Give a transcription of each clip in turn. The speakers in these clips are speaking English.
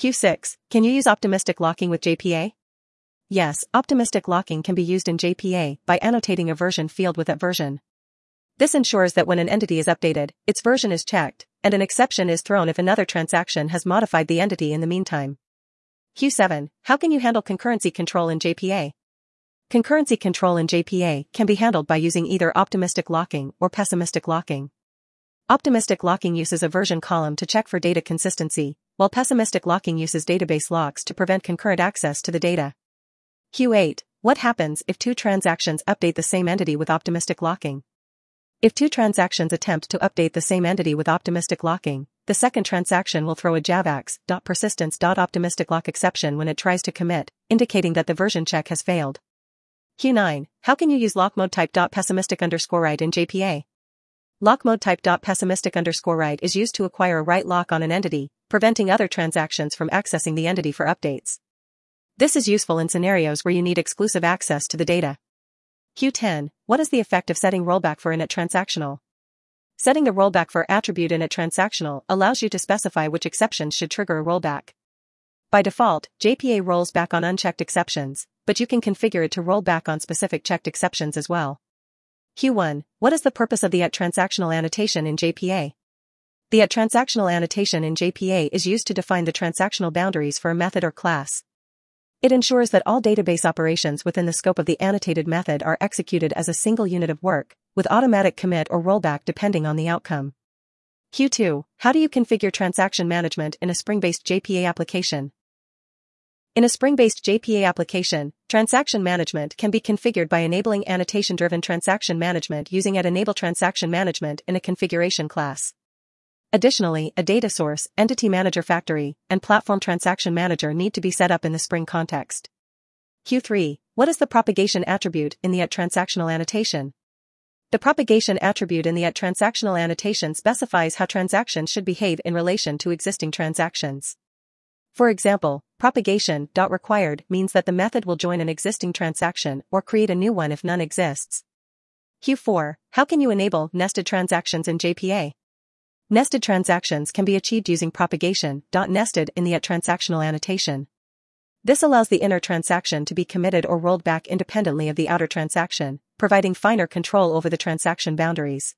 Q6, can you use optimistic locking with JPA? Yes, optimistic locking can be used in JPA by annotating a version field with that version. This ensures that when an entity is updated, its version is checked, and an exception is thrown if another transaction has modified the entity in the meantime. Q7, how can you handle concurrency control in JPA? Concurrency control in JPA can be handled by using either optimistic locking or pessimistic locking. Optimistic locking uses a version column to check for data consistency, while pessimistic locking uses database locks to prevent concurrent access to the data. Q8, what happens if two transactions update the same entity with optimistic locking? If two transactions attempt to update the same entity with optimistic locking, the second transaction will throw a javax.persistence.optimistic lock exception when it tries to commit, indicating that the version check has failed. Q9, how can you use lockModeType.pessimistic_write in JPA? LockModeType.pessimistic_write is used to acquire a write lock on an entity, preventing other transactions from accessing the entity for updates. This is useful in scenarios where you need exclusive access to the data. Q10, what is the effect of setting rollback for init transactional? Setting the rollback for attribute init transactional allows you to specify which exceptions should trigger a rollback. By default, JPA rolls back on unchecked exceptions, but you can configure it to roll back on specific checked exceptions as well. Q1, what is the purpose of the @transactional annotation in JPA? The @transactional annotation in JPA is used to define the transactional boundaries for a method or class. It ensures that all database operations within the scope of the annotated method are executed as a single unit of work, with automatic commit or rollback depending on the outcome. Q2, how do you configure transaction management in a Spring-based JPA application? In a Spring-based JPA application, transaction management can be configured by enabling annotation-driven transaction management using @enable transaction management in a configuration class. Additionally, a data source, entity manager factory, and platform transaction manager need to be set up in the Spring context. Q3, what is the propagation attribute in the @transactional annotation? The propagation attribute in the @transactional annotation specifies how transactions should behave in relation to existing transactions. For example, propagation.required means that the method will join an existing transaction or create a new one if none exists. Q4, how can you enable nested transactions in JPA? Nested transactions can be achieved using propagation.nested in the @transactional annotation. This allows the inner transaction to be committed or rolled back independently of the outer transaction, providing finer control over the transaction boundaries.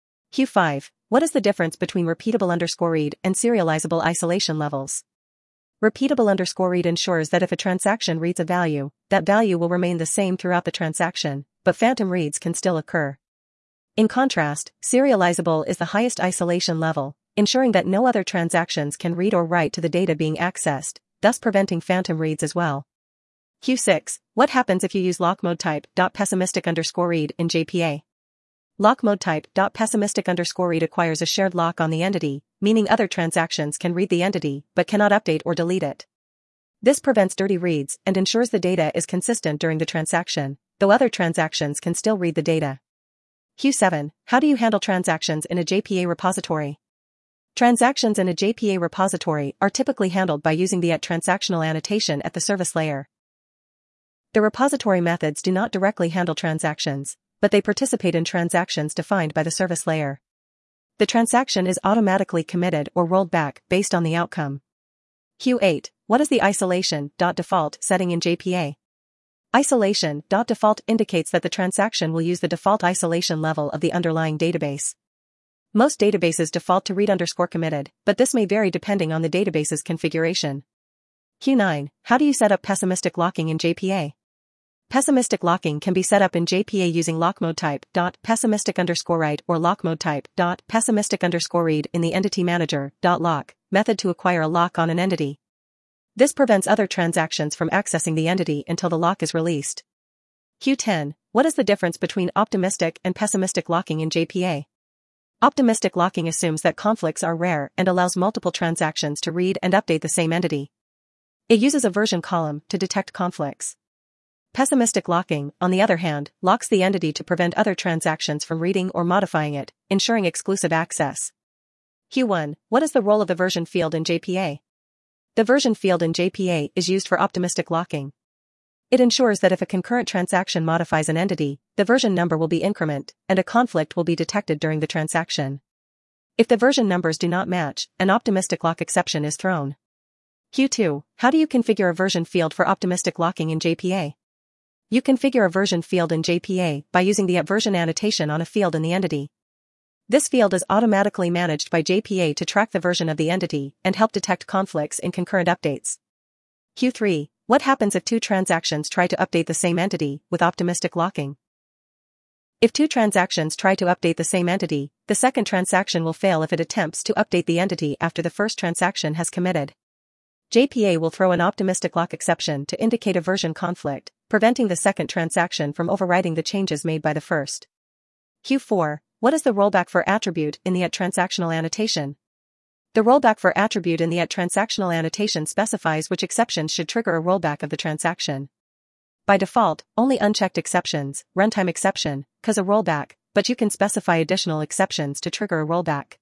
Q5, what is the difference between repeatable_read and serializable isolation levels? Repeatable_read ensures that if a transaction reads a value, that value will remain the same throughout the transaction, but phantom reads can still occur. In contrast, serializable is the highest isolation level, ensuring that no other transactions can read or write to the data being accessed, thus preventing phantom reads as well. Q6, what happens if you use lockModeType.pessimistic_read in JPA? LockModeType.pessimistic_read acquires a shared lock on the entity, meaning other transactions can read the entity but cannot update or delete it. This prevents dirty reads and ensures the data is consistent during the transaction, though other transactions can still read the data. Q7, how do you handle transactions in a JPA repository? Transactions in a JPA repository are typically handled by using the @transactional annotation at the service layer. The repository methods do not directly handle transactions, but they participate in transactions defined by the service layer. The transaction is automatically committed or rolled back based on the outcome. Q8, what is the isolation.default setting in JPA? Isolation.default indicates that the transaction will use the default isolation level of the underlying database. Most databases default to read_committed, but this may vary depending on the database's configuration. Q9, how do you set up pessimistic locking in JPA? Pessimistic locking can be set up in JPA using lockModeType.pessimistic_write or lockModeType.pessimistic_read in the entity manager.lock method to acquire a lock on an entity. This prevents other transactions from accessing the entity until the lock is released. Q10, what is the difference between optimistic and pessimistic locking in JPA? Optimistic locking assumes that conflicts are rare and allows multiple transactions to read and update the same entity. It uses a version column to detect conflicts. Pessimistic locking, on the other hand, locks the entity to prevent other transactions from reading or modifying it, ensuring exclusive access. Q1, what is the role of the version field in JPA? The version field in JPA is used for optimistic locking. It ensures that if a concurrent transaction modifies an entity, the version number will be increment, and a conflict will be detected during the transaction. If the version numbers do not match, an optimistic lock exception is thrown. Q2. How do you configure a version field for optimistic locking in JPA? You configure a version field in JPA by using the @version annotation on a field in the entity. This field is automatically managed by JPA to track the version of the entity and help detect conflicts in concurrent updates. Q3. What happens if two transactions try to update the same entity with optimistic locking? If two transactions try to update the same entity, the second transaction will fail if it attempts to update the entity after the first transaction has committed. JPA will throw an optimistic lock exception to indicate a version conflict, preventing the second transaction from overriding the changes made by the first. Q4. What is the rollback for attribute in the @transactional annotation? The rollback for attribute in the @transactional annotation specifies which exceptions should trigger a rollback of the transaction. By default, only unchecked exceptions, runtime exception, cause a rollback, but you can specify additional exceptions to trigger a rollback.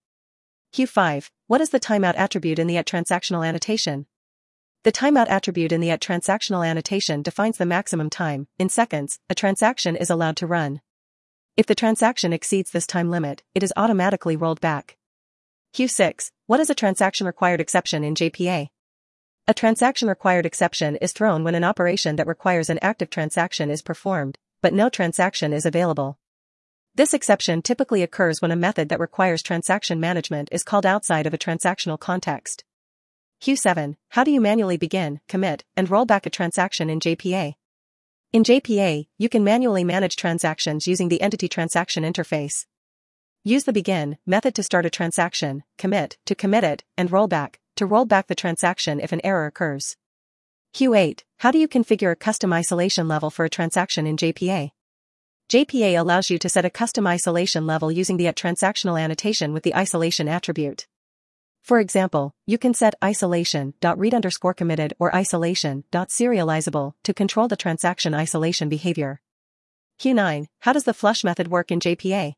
Q5. What is the timeout attribute in the @transactional annotation? The timeout attribute in the @transactional annotation defines the maximum time, in seconds, a transaction is allowed to run. If the transaction exceeds this time limit, it is automatically rolled back. Q6. What is a transaction required exception in JPA? A transaction required exception is thrown when an operation that requires an active transaction is performed, but no transaction is available. This exception typically occurs when a method that requires transaction management is called outside of a transactional context. Q7. How do you manually begin, commit, and roll back a transaction in JPA? In JPA, you can manually manage transactions using the Entity Transaction Interface. Use the begin method to start a transaction, commit to commit it, and rollback to roll back the transaction if an error occurs. Q8. How do you configure a custom isolation level for a transaction in JPA? JPA allows you to set a custom isolation level using the @transactional annotation with the isolation attribute. For example, you can set isolation.read_committed or isolation.serializable to control the transaction isolation behavior. Q9. How does the flush method work in JPA?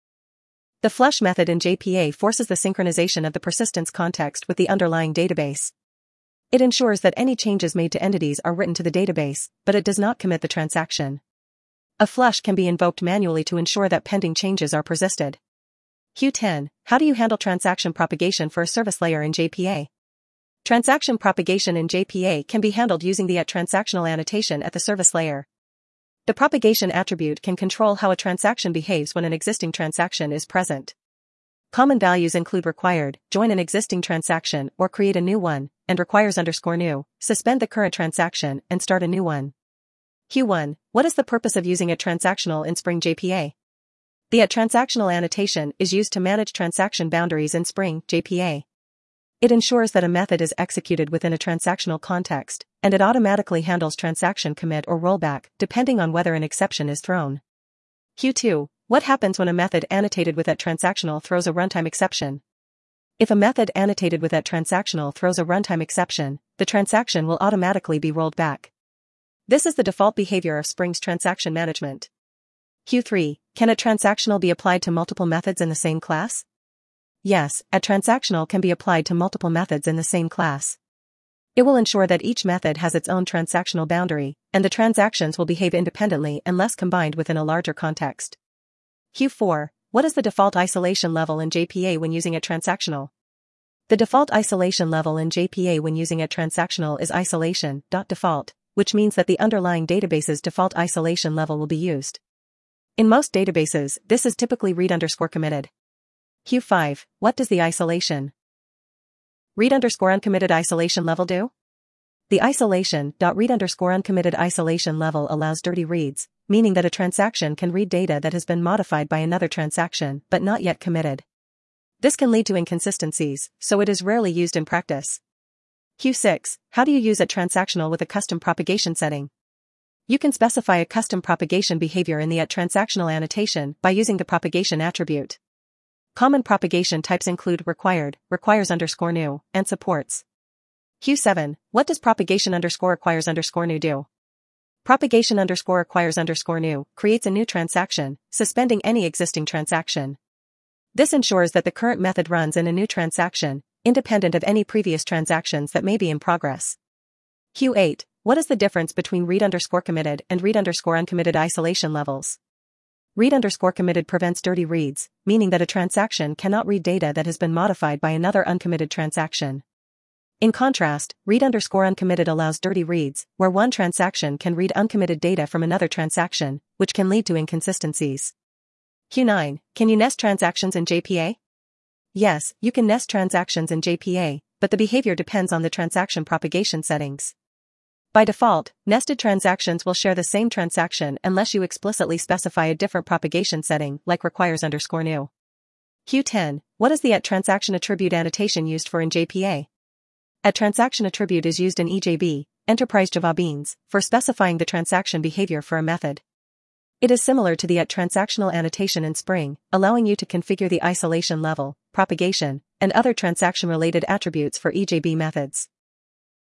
The flush method in JPA forces the synchronization of the persistence context with the underlying database. It ensures that any changes made to entities are written to the database, but it does not commit the transaction. A flush can be invoked manually to ensure that pending changes are persisted. Q10. How do you handle transaction propagation for a service layer in JPA? Transaction propagation in JPA can be handled using the @transactional annotation at the service layer. The propagation attribute can control how a transaction behaves when an existing transaction is present. Common values include required, join an existing transaction or create a new one, and requires_new, suspend the current transaction and start a new one. Q1. What is the purpose of using @transactional in Spring JPA? The @transactional annotation is used to manage transaction boundaries in Spring JPA. It ensures that a method is executed within a transactional context, and it automatically handles transaction commit or rollback depending on whether an exception is thrown. Q2. What happens when a method annotated with @transactional throws a runtime exception? If a method annotated with @transactional throws a runtime exception, the transaction will automatically be rolled back. This is the default behavior of Spring's transaction management. Q3. Can @transactional be applied to multiple methods in the same class? Yes, @transactional can be applied to multiple methods in the same class. It will ensure that each method has its own transactional boundary, and the transactions will behave independently unless combined within a larger context. Q4. What is the default isolation level in JPA when using @transactional? The default isolation level in JPA when using @transactional is isolation.default, which means that the underlying database's default isolation level will be used. In most databases, this is typically read_committed. Q5. What does the isolation read_uncommitted isolation level do? The isolation.read_uncommitted isolation level allows dirty reads, meaning that a transaction can read data that has been modified by another transaction but not yet committed. This can lead to inconsistencies, so it is rarely used in practice. Q6. How do you use @transactional with a custom propagation setting? You can specify a custom propagation behavior in the @transactional annotation by using the propagation attribute. Common propagation types include required, requires_new, and supports. Q7. What does propagation_requires_new do? Propagation_requires_new creates a new transaction, suspending any existing transaction. This ensures that the current method runs in a new transaction, independent of any previous transactions that may be in progress. Q8. What is the difference between read_committed and read_uncommitted isolation levels? Read_committed prevents dirty reads, meaning that a transaction cannot read data that has been modified by another uncommitted transaction. In contrast, read_uncommitted allows dirty reads, where one transaction can read uncommitted data from another transaction, which can lead to inconsistencies. Q9, can you nest transactions in JPA? Yes, you can nest transactions in JPA, but the behavior depends on the transaction propagation settings. By default, nested transactions will share the same transaction unless you explicitly specify a different propagation setting, like requires_new. Q10, what is the @transaction attribute annotation used for in JPA? @transaction attribute is used in EJB, Enterprise Java Beans, for specifying the transaction behavior for a method. It is similar to the @transactional annotation in Spring, allowing you to configure the isolation level, propagation, and other transaction-related attributes for EJB methods.